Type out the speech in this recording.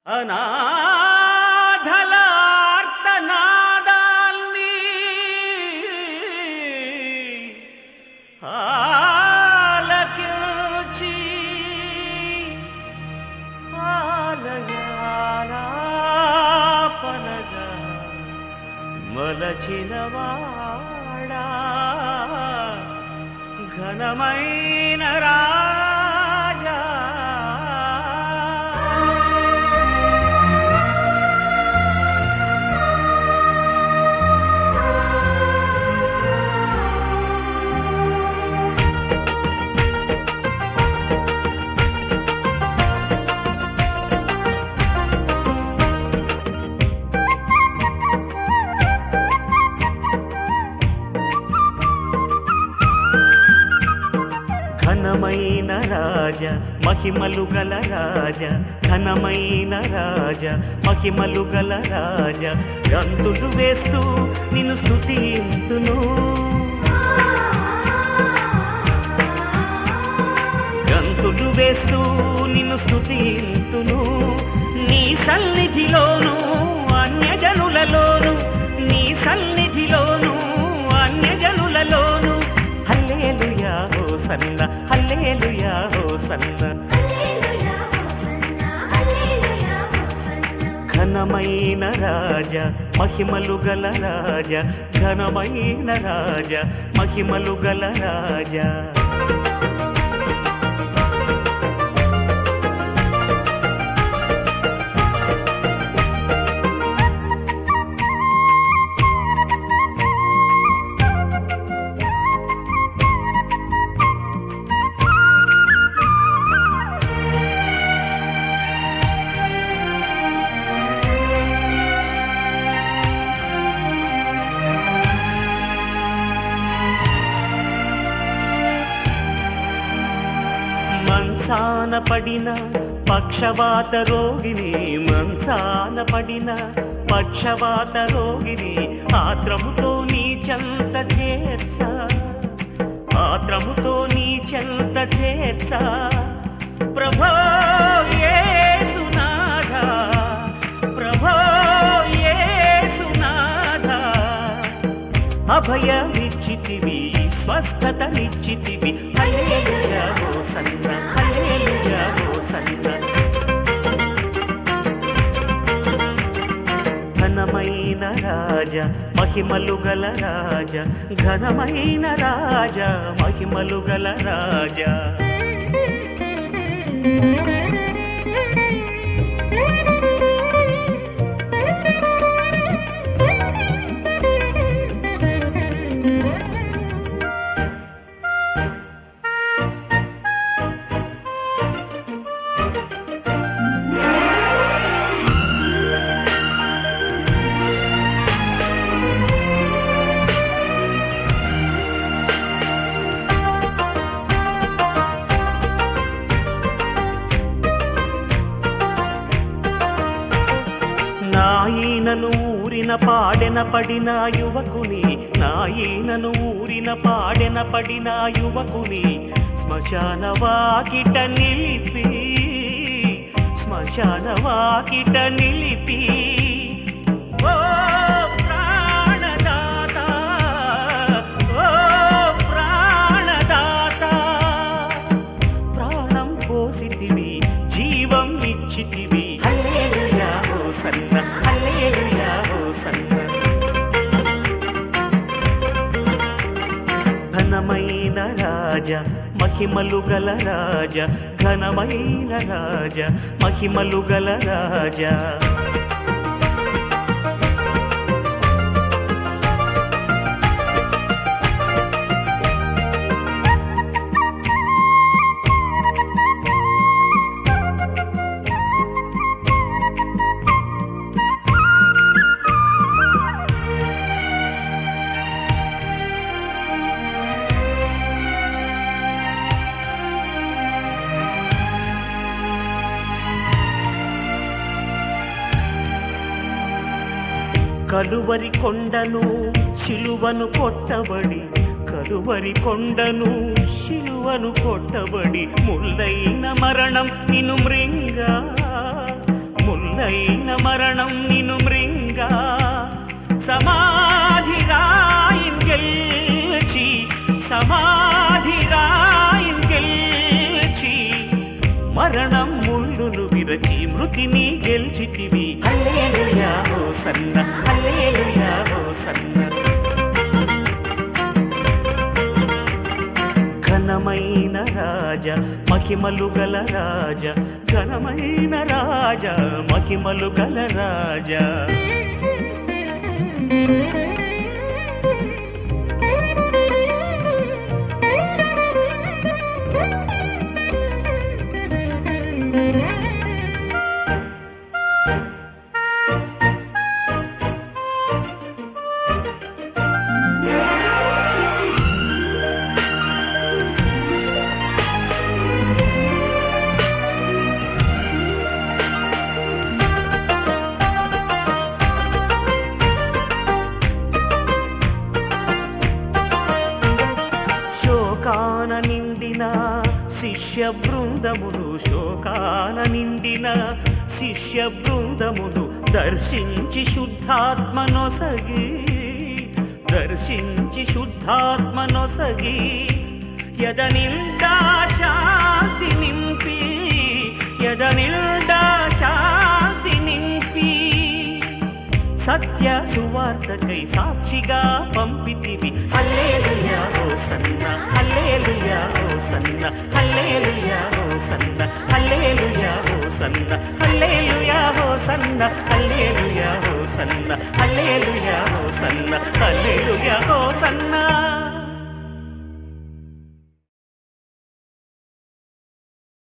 అనాథలార్తనాదాల్ని ఆలకించి ఆలయాలాపనగా మలచినవాడా ఘనమైన రాజా. ఘనమైన రాజా మహిమలు గల రాజా, ఘనమైన రాజా మహిమలు గల రాజా, గంతులు వేస్తూ నిన్ను స్తుతింతును, గంతులు వేస్తూ నిన్ను స్తుతింతును. నీ సన్నిధిలోను అన్యజనులలోను, నీ సన్నిధిలోను అన్యజనులలోను హల్లెలూయా హోసన్న, హల్లెలూయా హోసన్న. ఘనమైన రాజా మహిమలు గల రాజా, ఘనమైన రాజా మహిమలు గల రాజా. మంచాన పడిన పక్షవాత రోగిని, మంచాన పడిన పక్షవాత రోగిని ఆత్రముతో నీ చెంత చేర్చా, ఆత్రముతో నీ చెంత చేర్చా. ప్రభో యేసునాథా, ప్రభో యేసునాథా, అభయమిచ్చితివి స్వస్థతనిచ్చితివి, హల్లెలూయా హోసన్న, హల్లెలూయా హోసన్న. ఘనమైన రాజా మహిమలు గల రాజా, ఘనమైన రాజా మహిమలు గల రాజా. నాయనను ఊరిన పాడెన పడిన యువకుని, నాయనను ఊరిన పాడెన పడిన యువకుని శ్మశాన వాకిట నిలిపి, శ్మశాన వాకిట నిలిపి. ఓ ప్రాణదాత, ఓ ప్రాణదాత, ప్రాణం పోసితివి జీవం ఇచ్చితివి, హల్లెలూయా హోసన్న, హల్లెలూయా హోసన్న. ఘనమైన రాజా మహిమలు గల రాజా, ఘనమైన రాజా మహిమలు గల రాజా. కలువరి కొండను శిలువను కొట్టబడి, కలువరి కొండను శిలువను కొట్టబడి, ముల్లైన మరణం నిన్ను మృంగా, ముల్ల మృదువైన మరణం నిను మృంగా సమాధి రాయిన్ గెల్చి సమాధి రాయిన్ గెల్చి మరణం ముళ్ళును విరచి మృతిని గెల్చితివి హల్లెలూయా హోసన్న హల్లెలూయా హోసన్న ఘనమైన రాజా మహిమలు గల రాజా ఘనమైన రాజా మహిమలు గల రాజా శోకాన నిండిన శిష్య బృందమును శోకాన నిండిన శిష్య బృందమును దర్శించి శుద్ధాత్మనొసగి దర్శించి శుద్ధాత్మనొసగి యదనిల్డా శాంతి నింపి యదనిల్డా శాంతి నింపి సత్య సువార్తకై సాక్షిగా పంపితివి hallelujah hosanna hallelujah hosanna hallelujah hosanna hallelujah hosanna hallelujah hosanna hallelujah hosanna hallelujah hosanna hallelujah hosanna